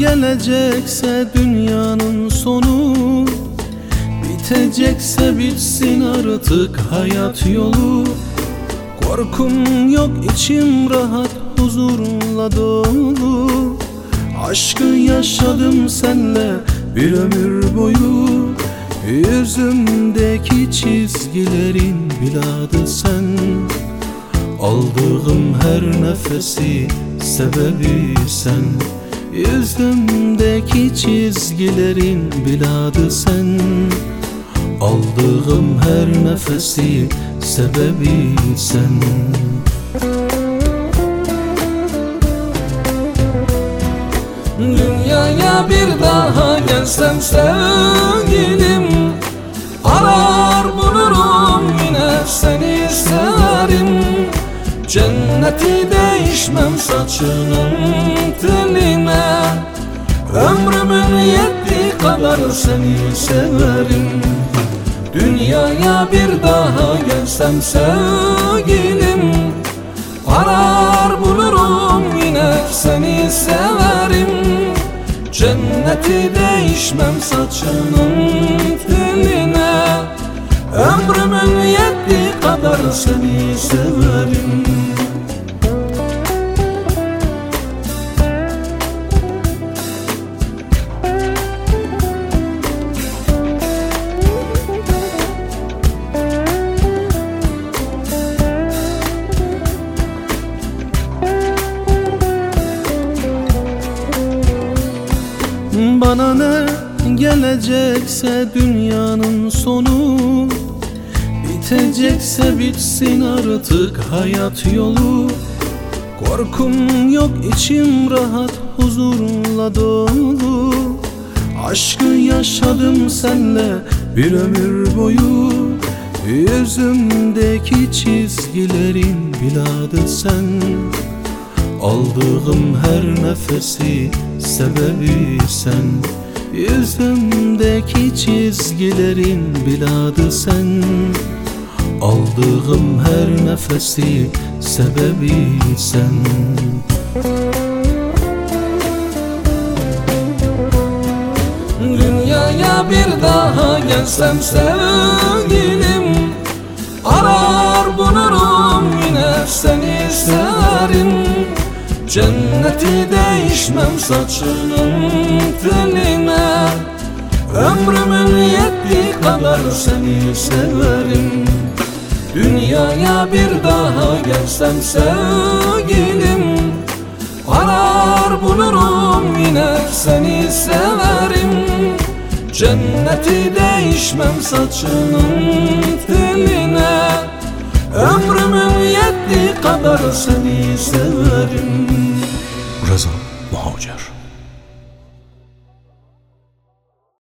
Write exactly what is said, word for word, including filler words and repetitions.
gelecekse dünyanın sonu, bitecekse bitsin artık hayat yolu. Korkum yok, içim rahat, huzurla dolu. Aşkı yaşadım senle bir ömür boyu. Yüzümdeki çizgilerin biladı sen. Aldığım her nefesi sebebi sen. Yüzümdeki çizgilerin biladı sen. Aldığım her nefesi sebebi sen. Dünyaya bir daha gelsem sevgilim, arar bulurum yine seni severim. Cenneti değişmem saçının teline, ömrümün yettiği kadar seni severim. Dünyaya bir daha gelsem sevgilim, arar bulurum yine seni severim. Cenneti değişmem saçının teline, ömrümün yettiği kadar seni severim. Bana ne gelecekse dünyanın sonu, bitecekse bitsin artık hayat yolu. Korkum yok, içim rahat, huzurla dolu. Aşkı yaşadım senle bir ömür boyu. Yüzümdeki çizgilerin biladı sen. Aldığım her nefesi sebebi sen. Yüzümdeki çizgilerin biladı sen. Aldığım her nefesi sebebi sen. Dünyaya bir daha gelsem sevgilim, arar bulurum yine seni severim. Cenneti değişmem saçının teline, ömrümün yettiği kadar seni severim. Dünyaya bir daha gelsem sevgilim, arar bulurum yine seni severim. Cenneti değişmem saçının teline, ömrümün yettiği kadar seni severim. Rıza Muhacer.